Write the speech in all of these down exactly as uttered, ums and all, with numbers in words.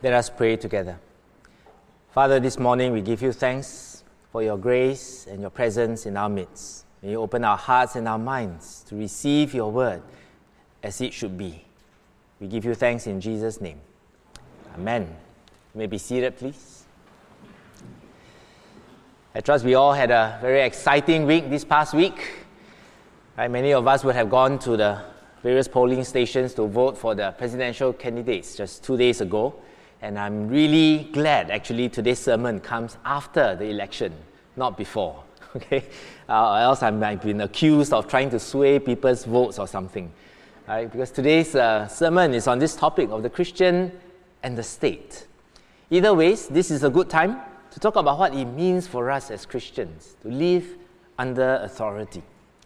Let us pray together. Father, this morning we give you thanks for your grace and your presence in our midst. May you open our hearts and our minds to receive your word as it should be. We give you thanks in Jesus' name. Amen. You may be seated, please. I trust we all had a very exciting week this past week. Right, many of us would have gone to the various polling stations to vote for the presidential candidates just two days ago. And I'm really glad, actually, today's sermon comes after the election, not before. Okay, uh, or else I might have been accused of trying to sway people's votes or something. Right? Because today's uh, sermon is on this topic of the Christian and the state. Either ways, this is a good time to talk about what it means for us as Christians to live under authority.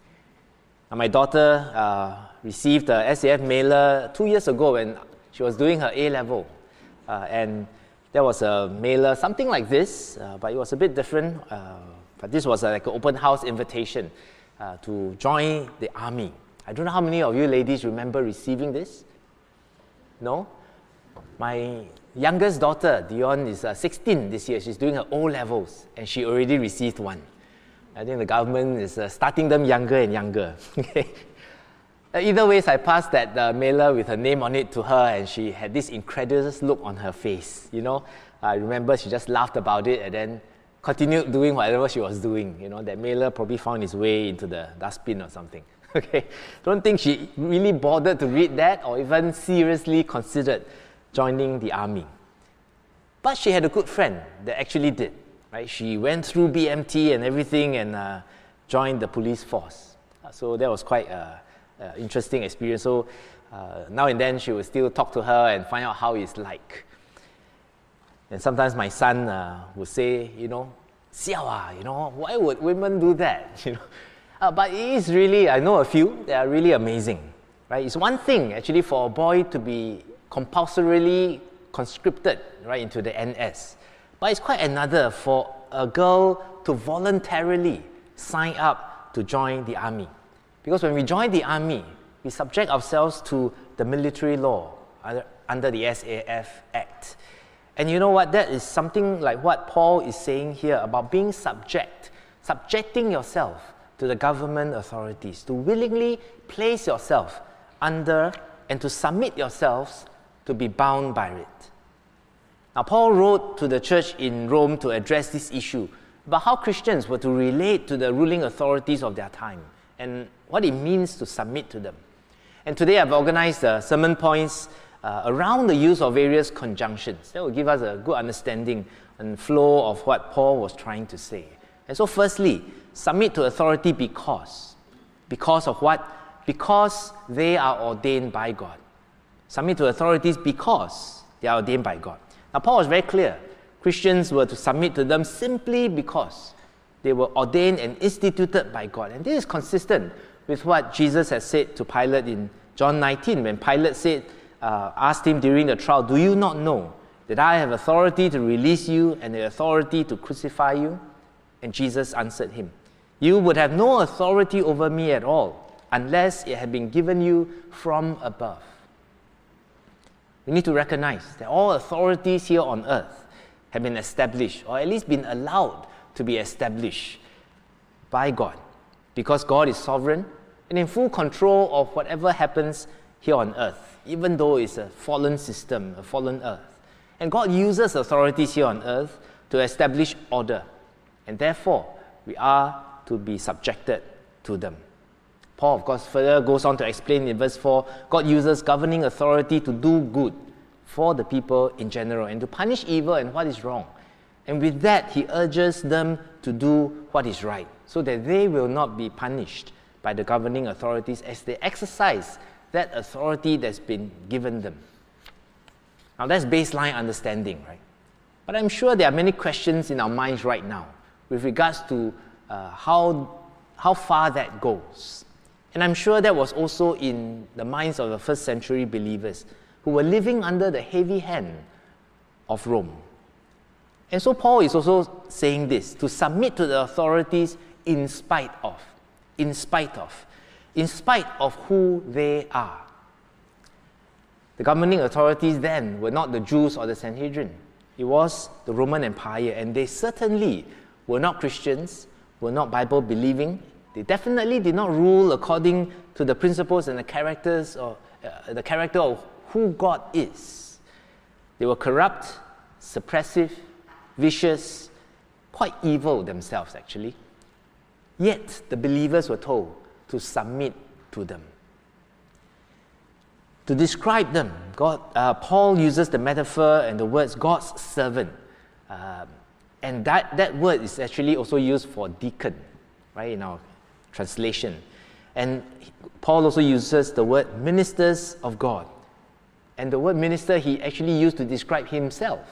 Now, my daughter uh, received a S A F mailer two years ago when she was doing her A-level. Uh, and there was a mailer, something like this, uh, but it was a bit different. Uh, but this was a, like an open house invitation uh, to join the army. I don't know how many of you ladies remember receiving this? No? My youngest daughter, Dion, is uh, sixteen this year. She's doing her O-levels, and she already received one. I think the government is uh, starting them younger and younger. Okay. Either ways, I passed that uh, mailer with her name on it to her, and she had this incredulous look on her face. You know, I remember she just laughed about it and then continued doing whatever she was doing. You know, that mailer probably found its way into the dustbin or something. Okay, don't think she really bothered to read that or even seriously considered joining the army. But she had a good friend that actually did. Right, she went through B M T and everything and uh, joined the police force. So that was quite a Uh, interesting experience. So uh, now and then she would still talk to her and find out how it's like. And sometimes my son uh, would say, you know, "Siao ah, you know, why would women do that?" You know, uh, but it is really, I know a few that are really amazing. Right? It's one thing actually for a boy to be compulsorily conscripted right into the N S, but it's quite another for a girl to voluntarily sign up to join the army. Because when we join the army, we subject ourselves to the military law under, under the S A F Act. And you know what? That is something like what Paul is saying here about being subject, subjecting yourself to the government authorities, to willingly place yourself under and to submit yourselves to be bound by it. Now, Paul wrote to the church in Rome to address this issue about how Christians were to relate to the ruling authorities of their time and what it means to submit to them. And today I've organized uh, sermon points uh, around the use of various conjunctions. That will give us a good understanding and flow of what Paul was trying to say. And so firstly, submit to authority because. Because of what? Because they are ordained by God. Submit to authorities because they are ordained by God. Now Paul was very clear. Christians were to submit to them simply because they were ordained and instituted by God. And this is consistent with what Jesus has said to Pilate in John nineteen, when Pilate said, uh, asked him during the trial, "Do you not know that I have authority to release you and the authority to crucify you?" And Jesus answered him, "You would have no authority over me at all unless it had been given you from above." We need to recognize that all authorities here on earth have been established, or at least been allowed to be established by God, because God is sovereign and in full control of whatever happens here on earth, even though it's a fallen system, a fallen earth. And God uses authorities here on earth to establish order, and therefore we are to be subjected to them. Paul, of course, further goes on to explain in verse four, God uses governing authority to do good for the people in general and to punish evil and what is wrong. And with that, he urges them to do what is right, so that they will not be punished by the governing authorities as they exercise that authority that's been given them. Now, that's baseline understanding, right? But I'm sure there are many questions in our minds right now with regards to uh, how, how far that goes. And I'm sure that was also in the minds of the first century believers who were living under the heavy hand of Rome. And so Paul is also saying this, to submit to the authorities in spite of, in spite of, in spite of who they are. The governing authorities then were not the Jews or the Sanhedrin. It was the Roman Empire, and they certainly were not Christians, were not Bible-believing. They definitely did not rule according to the principles and the characters or uh, the character of who God is. They were corrupt, suppressive, vicious, quite evil themselves, actually. Yet the believers were told to submit to them. To describe them, God, uh, Paul uses the metaphor and the words God's servant. Um, and that, that word is actually also used for deacon, right, in our translation. And Paul also uses the word ministers of God. And the word minister he actually used to describe himself.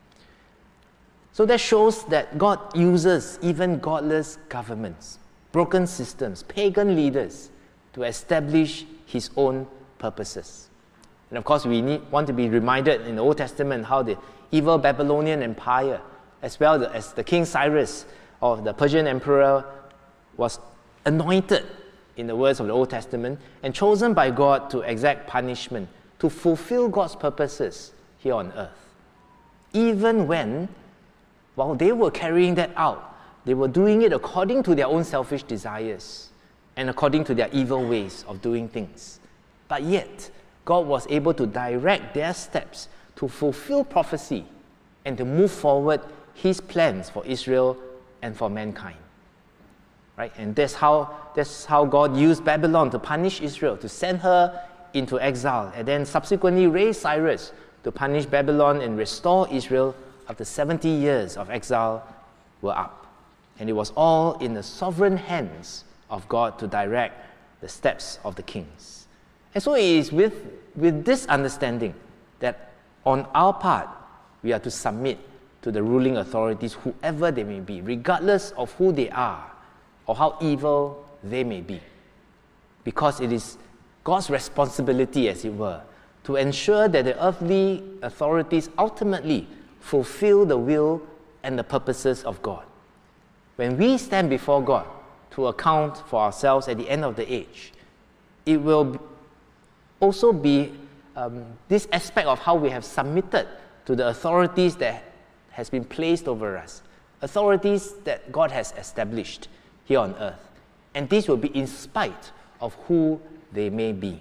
So that shows that God uses even godless governments, broken systems, pagan leaders to establish his own purposes. And of course, we need, want to be reminded in the Old Testament how the evil Babylonian Empire, as well as the King Cyrus of the Persian Emperor, was anointed, in the words of the Old Testament, and chosen by God to exact punishment, to fulfill God's purposes here on earth. Even when, while they were carrying that out, they were doing it according to their own selfish desires and according to their evil ways of doing things. But yet, God was able to direct their steps to fulfill prophecy and to move forward his plans for Israel and for mankind. Right? And that's how, that's how God used Babylon to punish Israel, to send her into exile, and then subsequently raised Cyrus to punish Babylon and restore Israel after seventy years of exile were up. And it was all in the sovereign hands of God to direct the steps of the kings. And so it is with, with this understanding that on our part, we are to submit to the ruling authorities, whoever they may be, regardless of who they are or how evil they may be. Because it is God's responsibility, as it were, to ensure that the earthly authorities ultimately fulfill the will and the purposes of God. When we stand before God to account for ourselves at the end of the age, it will also be um, this aspect of how we have submitted to the authorities that has been placed over us, authorities that God has established here on earth. And this will be in spite of who they may be.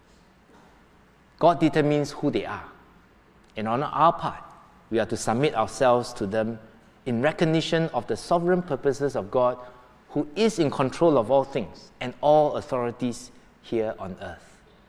God determines who they are. And on our part, we are to submit ourselves to them in recognition of the sovereign purposes of God, who is in control of all things and all authorities here on earth.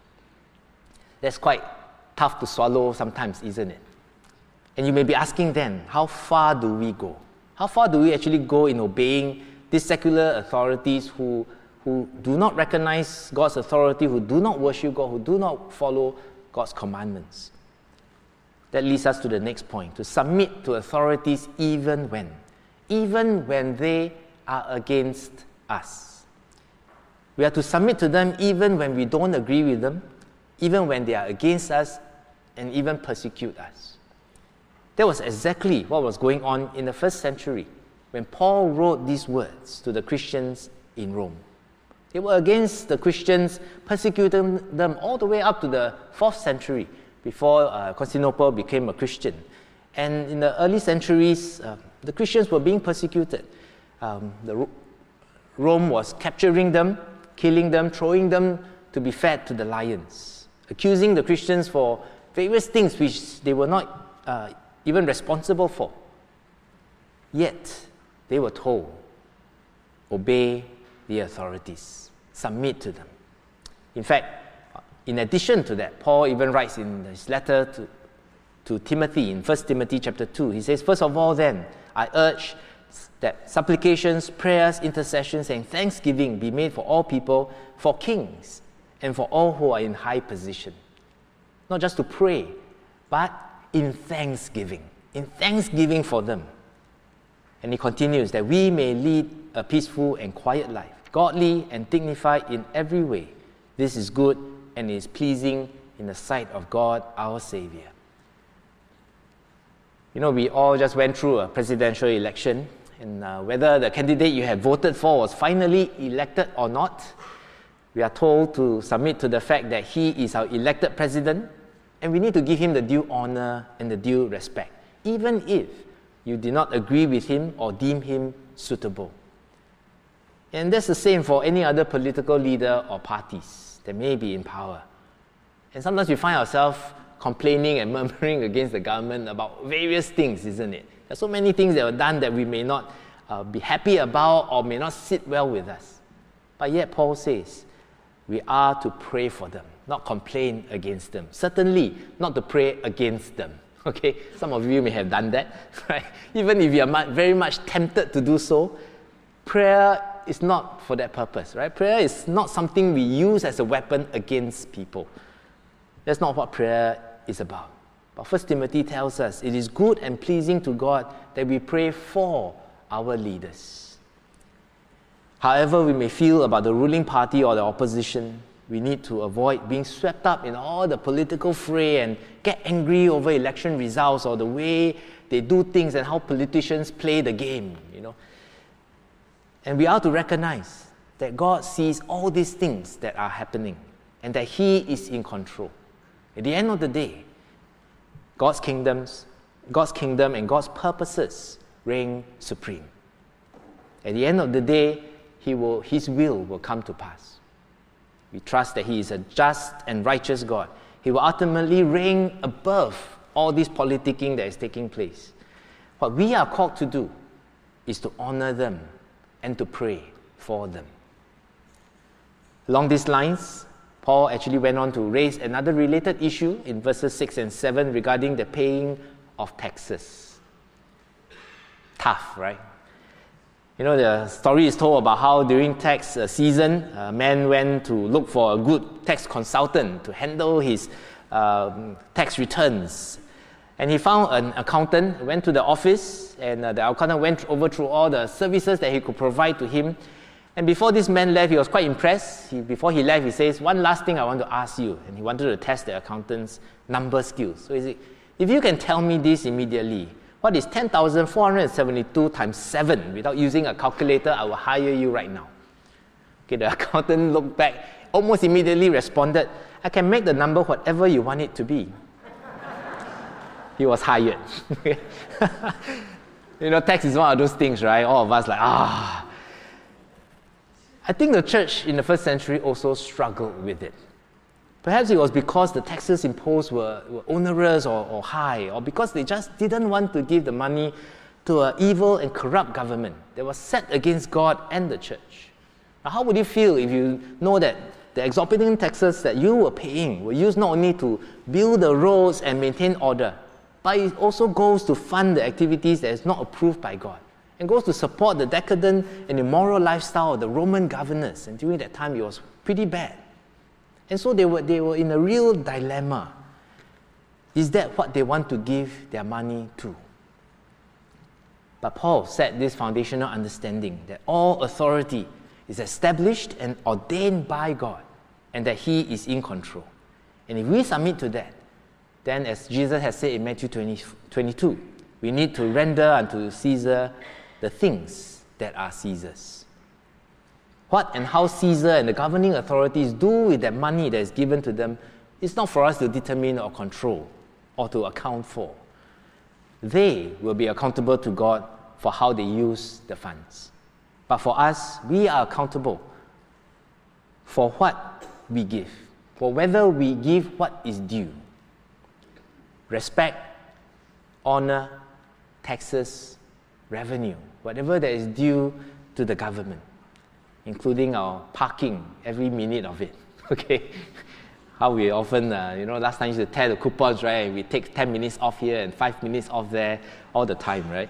That's quite tough to swallow sometimes, isn't it? And you may be asking then, how far do we go? How far do we actually go in obeying these secular authorities who, who do not recognize God's authority, who do not worship God, who do not follow God's commandments? That leads us to the next point, to submit to authorities even when, even when they are against us. We are to submit to them even when we don't agree with them, even when they are against us and even persecute us. That was exactly what was going on in the first century when Paul wrote these words to the Christians in Rome. They were against the Christians, persecuting them all the way up to the fourth century before uh, Constantinople became a Christian. And in the early centuries, uh, the Christians were being persecuted. Um, the, Rome was capturing them, killing them, throwing them to be fed to the lions, accusing the Christians for various things which they were not uh, even responsible for. Yet, they were told, obey the authorities, submit to them. In fact, in addition to that, Paul even writes in his letter to, to Timothy, in First Timothy chapter two, he says, first of all then, I urge that supplications, prayers, intercessions, and thanksgiving be made for all people, for kings, and for all who are in high position. Not just to pray, but in thanksgiving, in thanksgiving for them. And he continues that we may lead a peaceful and quiet life, godly and dignified in every way. This is good and is pleasing in the sight of God, our Savior. You know, we all just went through a presidential election, and uh, whether the candidate you had voted for was finally elected or not, we are told to submit to the fact that he is our elected president, And we need to give him the due honor and the due respect, even if you did not agree with him or deem him suitable. And that's the same for any other political leader or parties that may be in power. And sometimes we find ourselves complaining and murmuring against the government about various things, isn't it? There's so many things that were done that we may not uh, be happy about or may not sit well with us. But yet Paul says, we are to pray for them, not complain against them. Certainly not to pray against them. Okay, some of you may have done that, right? Even if you are very much tempted to do so, prayer is not for that purpose, right? Prayer is not something we use as a weapon against people. That's not what prayer is about. But First Timothy tells us it is good and pleasing to God that we pray for our leaders. However we may feel about the ruling party or the opposition, we need to avoid being swept up in all the political fray and get angry over election results or the way they do things and how politicians play the game, you know. And we are to recognize that God sees all these things that are happening and that He is in control. At the end of the day, God's kingdoms, God's kingdom and God's purposes reign supreme. At the end of the day, He will, His will will come to pass. We trust that He is a just and righteous God. He will ultimately reign above all this politicking that is taking place. What we are called to do is to honor them and to pray for them. Along these lines, Paul actually went on to raise another related issue in verses six and seven regarding the paying of taxes. Tough, right? You know, the story is told about how during tax season, a man went to look for a good tax consultant to handle his um, tax returns. And he found an accountant, went to the office, and uh, the accountant went over through all the services that he could provide to him. And before this man left, he was quite impressed. He, before he left, he says, one last thing I want to ask you. And he wanted to test the accountant's number skills. So he said, if you can tell me this immediately, what is ten thousand four hundred seventy-two times seven? Without using a calculator, I will hire you right now. Okay, the accountant looked back, almost immediately responded, I can make the number whatever you want it to be. He was hired. You know, tax is one of those things, right? All of us like, ah. I think the church in the first century also struggled with it. Perhaps it was because the taxes imposed were, were onerous or, or high, or because they just didn't want to give the money to an evil and corrupt government that was set against God and the church. Now, how would you feel if you know that the exorbitant taxes that you were paying were used not only to build the roads and maintain order, but it also goes to fund the activities that is not approved by God, and goes to support the decadent and immoral lifestyle of the Roman governors. And during that time, it was pretty bad. And so they were, they were in a real dilemma. Is that what they want to give their money to? But Paul set this foundational understanding that all authority is established and ordained by God, and that He is in control. And if we submit to that, then as Jesus has said in Matthew twenty, twenty-two, we need to render unto Caesar the things that are Caesar's. What and how Caesar and the governing authorities do with that money that is given to them is not for us to determine or control or to account for. They will be accountable to God for how they use the funds. But for us, we are accountable for what we give, for whether we give what is due. Respect, honor, taxes, revenue, whatever that is due to the government, including our parking, every minute of it. Okay, how we often, uh, you know, last time we used to tear the coupons, right? We take ten minutes off here and five minutes off there all the time, right?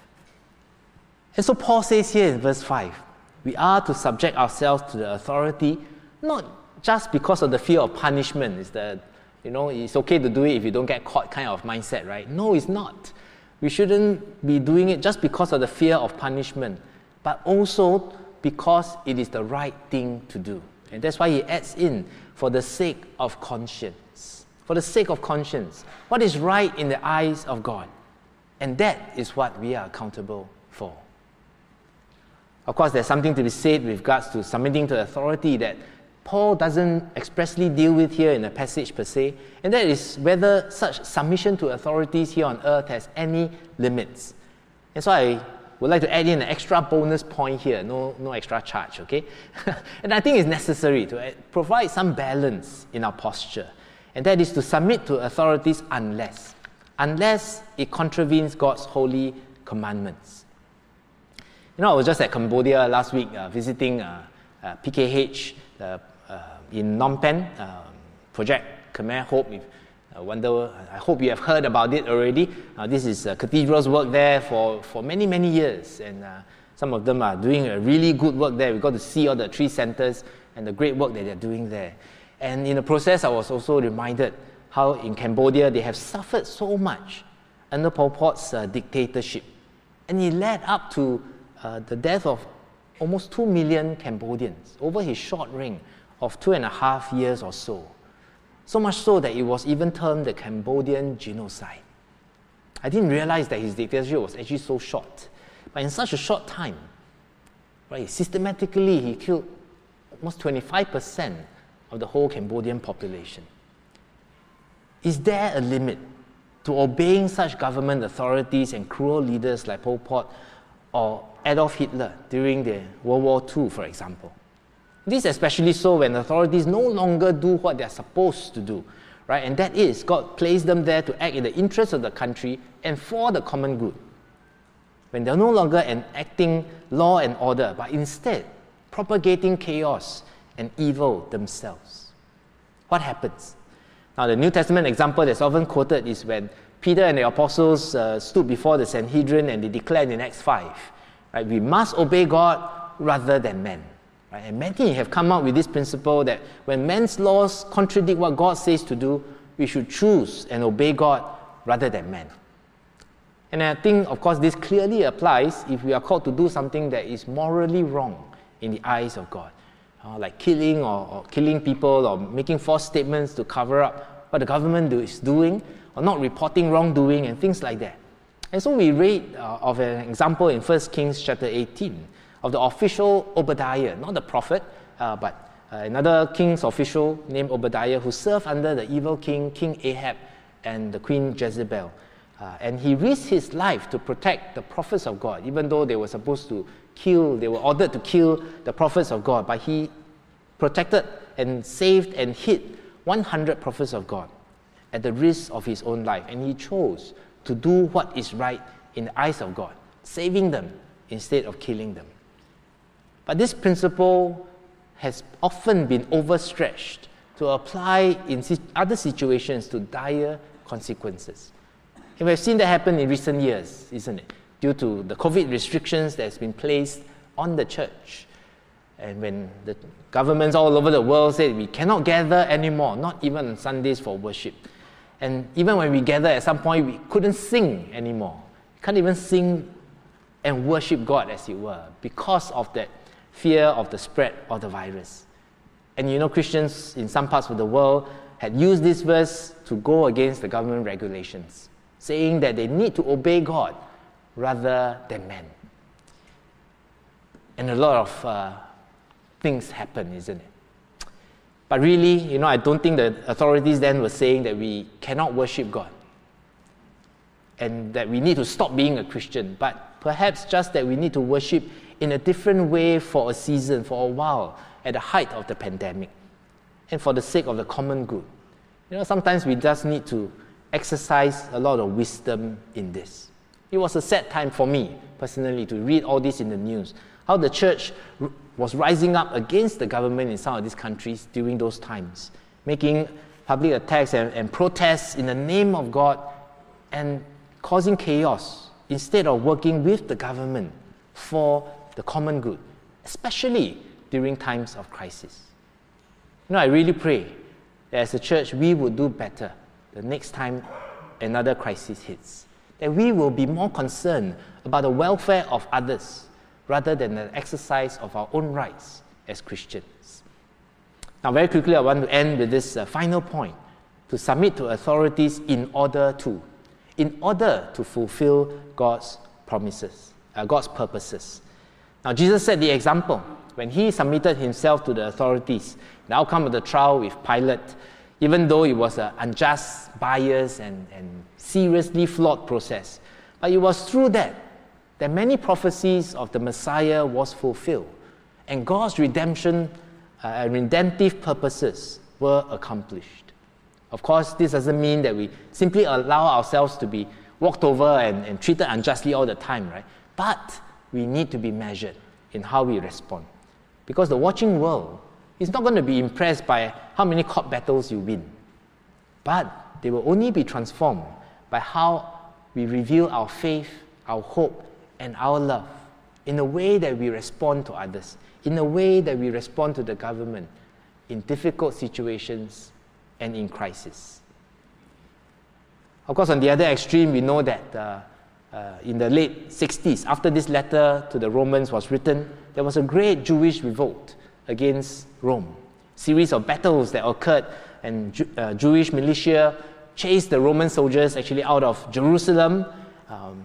And so Paul says here in verse five, we are to subject ourselves to the authority, not just because of the fear of punishment. It's the, you know, it's okay to do it if you don't get caught kind of mindset, right? No, it's not. We shouldn't be doing it just because of the fear of punishment, but also because it is the right thing to do. And that's why he adds in, for the sake of conscience. For the sake of conscience. What is right in the eyes of God? And that is what we are accountable for. Of course, there's something to be said with regards to submitting to authority that Paul doesn't expressly deal with here in the passage per se, and that is whether such submission to authorities here on earth has any limits. And so I would like to add in an extra bonus point here, no, no extra charge, okay? And I think it's necessary to provide some balance in our posture, and that is to submit to authorities unless, unless it contravenes God's holy commandments. You know, I was just at Cambodia last week uh, visiting uh, uh, P K H uh, uh, in Phnom Penh, uh, Project Khmer Hope. If, I wonder, I hope you have heard about it already. Uh, this is uh, Cathedral's work there for, for many, many years, and uh, some of them are doing a really good work there. We got to see all the three centers and the great work that they're doing there. And in the process, I was also reminded how in Cambodia they have suffered so much under Pol Pot's uh, dictatorship. And it led up to uh, the death of almost two million Cambodians over his short reign of two and a half years or so. So much so that it was even termed the Cambodian genocide. I didn't realize that his dictatorship was actually so short. But in such a short time, right, systematically he killed almost twenty-five percent of the whole Cambodian population. Is there a limit to obeying such government authorities and cruel leaders like Pol Pot or Adolf Hitler during the World War Two, for example? This is especially so when authorities no longer do what they're supposed to do, right? And that is, God placed them there to act in the interest of the country and for the common good. When they're no longer enacting law and order, but instead propagating chaos and evil themselves. What happens? Now, the New Testament example that's often quoted is when Peter and the apostles uh, stood before the Sanhedrin and they declared in Acts five, right? We must obey God rather than men. Right? And many have come up with this principle that when men's laws contradict what God says to do, we should choose and obey God rather than men. And I think, of course, this clearly applies if we are called to do something that is morally wrong in the eyes of God, uh, like killing or, or killing people or making false statements to cover up what the government do, is doing, or not reporting wrongdoing and things like that. And so we read uh, of an example in First Kings chapter eighteen, of the official Obadiah, not the prophet, uh, but uh, another king's official named Obadiah who served under the evil king, King Ahab, and the queen Jezebel. Uh, and he risked his life to protect the prophets of God, even though they were supposed to kill, they were ordered to kill the prophets of God, but he protected and saved and hid one hundred prophets of God at the risk of his own life. And he chose to do what is right in the eyes of God, saving them instead of killing them. But this principle has often been overstretched to apply in other situations to dire consequences. And we've seen that happen in recent years, isn't it? Due to the COVID restrictions that has been placed on the church. And when the governments all over the world said we cannot gather anymore, not even on Sundays for worship. And even when we gather, at some point we couldn't sing anymore. We can't even sing and worship God, as it were, because of that fear of the spread of the virus. And you know, Christians in some parts of the world had used this verse to go against the government regulations, saying that they need to obey God rather than men. And a lot of uh, things happen, isn't it? But really, you know, I don't think the authorities then were saying that we cannot worship God and that we need to stop being a Christian, but perhaps just that we need to worship in a different way for a season, for a while, at the height of the pandemic, and for the sake of the common good. You know, sometimes we just need to exercise a lot of wisdom in this. It was a sad time for me, personally, to read all this in the news, how the church r- was rising up against the government in some of these countries during those times, making public attacks and, and protests in the name of God and causing chaos instead of working with the government for the common good, especially during times of crisis. You know, I really pray that as a church we would do better the next time another crisis hits, that we will be more concerned about the welfare of others rather than the exercise of our own rights as Christians. Now, very quickly, I want to end with this uh, final point: to submit to authorities in order to, in order to fulfill God's promises, uh, God's purposes. Now, Jesus set the example when he submitted himself to the authorities. The outcome of the trial with Pilate, even though it was an unjust, biased, and, and seriously flawed process, but it was through that that many prophecies of the Messiah was fulfilled, and God's redemption uh, and redemptive purposes were accomplished. Of course, this doesn't mean that we simply allow ourselves to be walked over and, and treated unjustly all the time, right? But we need to be measured in how we respond. Because the watching world is not going to be impressed by how many court battles you win, but they will only be transformed by how we reveal our faith, our hope, and our love in a way that we respond to others, in a way that we respond to the government in difficult situations and in crisis. Of course, on the other extreme, we know that uh, uh, in the late sixties, after this letter to the Romans was written, there was a great Jewish revolt against Rome. A series of battles that occurred, and Ju- uh, Jewish militia chased the Roman soldiers actually out of Jerusalem, um,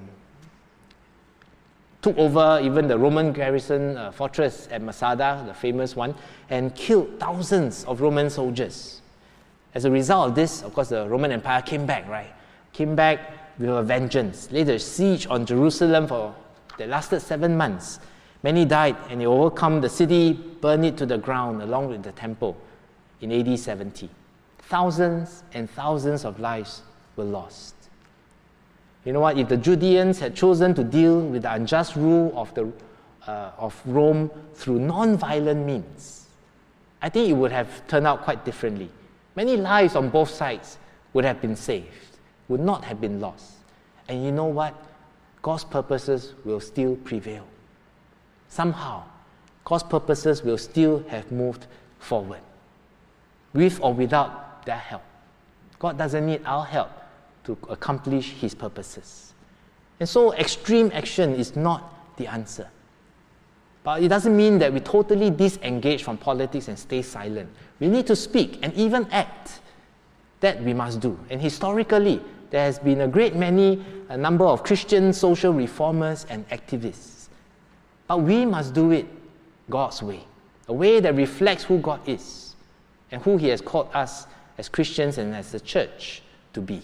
took over even the Roman garrison uh, fortress at Masada, the famous one, and killed thousands of Roman soldiers. As a result of this, of course, the Roman Empire came back, right? Came back with a vengeance, laid a siege on Jerusalem for that lasted seven months. Many died, and they overcome the city, burned it to the ground along with the temple in A D seventy. Thousands and thousands of lives were lost. You know what? If the Judeans had chosen to deal with the unjust rule of, the, uh, of Rome through non-violent means, I think it would have turned out quite differently. Many lives on both sides would have been saved, would not have been lost. And you know what? God's purposes will still prevail. Somehow, God's purposes will still have moved forward, with or without their help. God doesn't need our help to accomplish his purposes. And so extreme action is not the answer. But it doesn't mean that we totally disengage from politics and stay silent. We need to speak and even act. That we must do. And historically, there has been a great many, a number of Christian social reformers and activists. But we must do it God's way, a way that reflects who God is and who he has called us as Christians and as a church to be.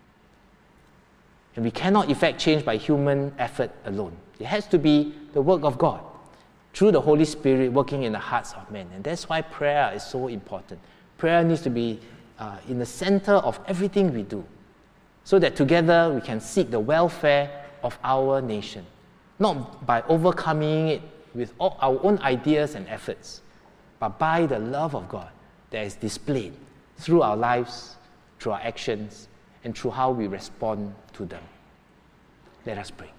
And we cannot effect change by human effort alone. It has to be the work of God, through the Holy Spirit working in the hearts of men. And that's why prayer is so important. Prayer needs to be uh, in the center of everything we do, so that together we can seek the welfare of our nation, not by overcoming it with all our own ideas and efforts, but by the love of God that is displayed through our lives, through our actions, and through how we respond to them. Let us pray.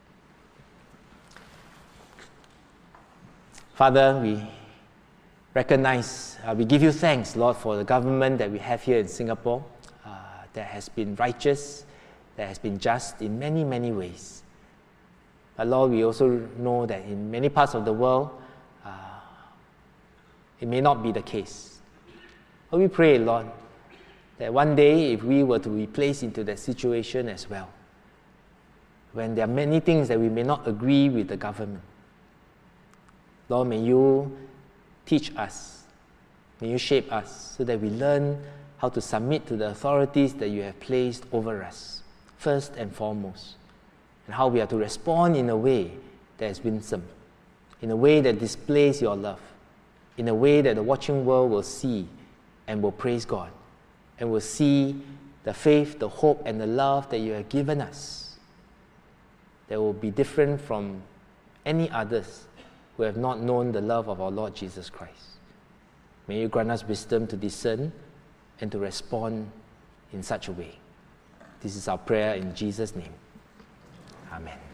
Father, we recognize, uh, we give you thanks, Lord, for the government that we have here in Singapore uh, that has been righteous, that has been just in many, many ways. But Lord, we also know that in many parts of the world, uh, it may not be the case. But we pray, Lord, that one day if we were to be placed into that situation as well, when there are many things that we may not agree with the government, Lord, may you teach us, may you shape us so that we learn how to submit to the authorities that you have placed over us, first and foremost, and how we are to respond in a way that is winsome, in a way that displays your love, in a way that the watching world will see and will praise God, and will see the faith, the hope, and the love that you have given us, that will be different from any others who have not known the love of our Lord Jesus Christ. May you grant us wisdom to discern and to respond in such a way. This is our prayer in Jesus' name. Amen.